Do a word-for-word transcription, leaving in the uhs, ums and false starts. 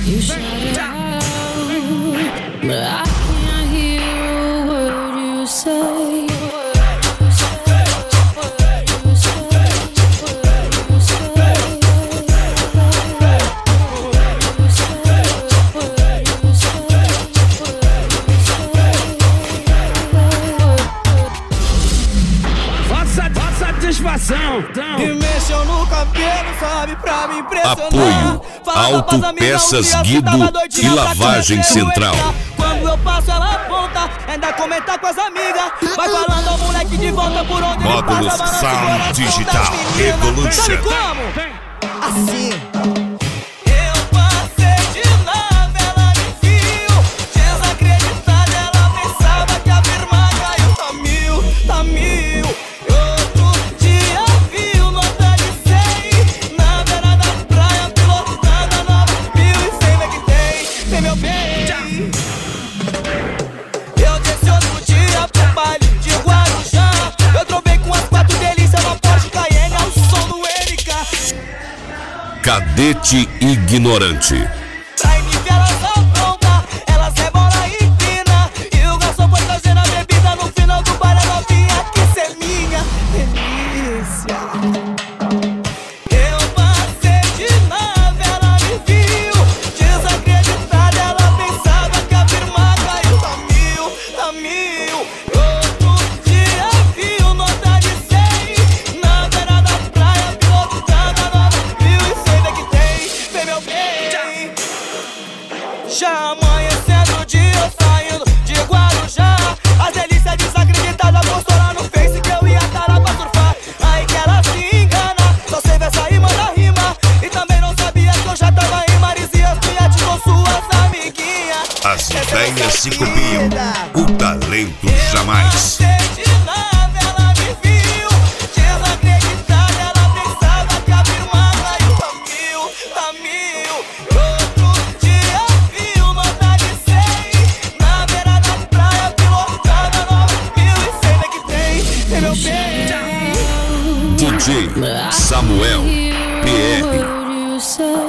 You shout it out, but I can't hear a word you say. Satisfação. E mexeu no cabelo, sabe, pra me impressionar. Apoio Autopeças Guido e Lavagem Central. Quando eu passo ela aponta, ainda comenta com as amigas. Vai falando ao moleque de volta por onde Módulos ele passa. Sound Digital Evolution. Sabe como? Assim. Cadete Ignorante. Pra inibir elas apronta, elas rebola e empina. E o garçom foi trazendo a bebida no final do bar. A novinha quis ser minha delícia. Eu passei de nave, ela me viu desacreditada, ela pensava que a firma caiu. Tá mil, tá mil. Outro dia viu nota de cem na beira da praia, pilotando a nova mil e cem. Vem meu bem. Já amanhecendo o dia, saindo de Guarujá. As delícias desacreditadas postou lá no Face que eu ia estar lá pra surfar. Aí que ela se engana, só sei ver essa rima da rima. E também não sabia que eu já tava em Marizias Piate com suas amiguinhas. As ideias se copiam, o talento jamais. D J Samuel P R.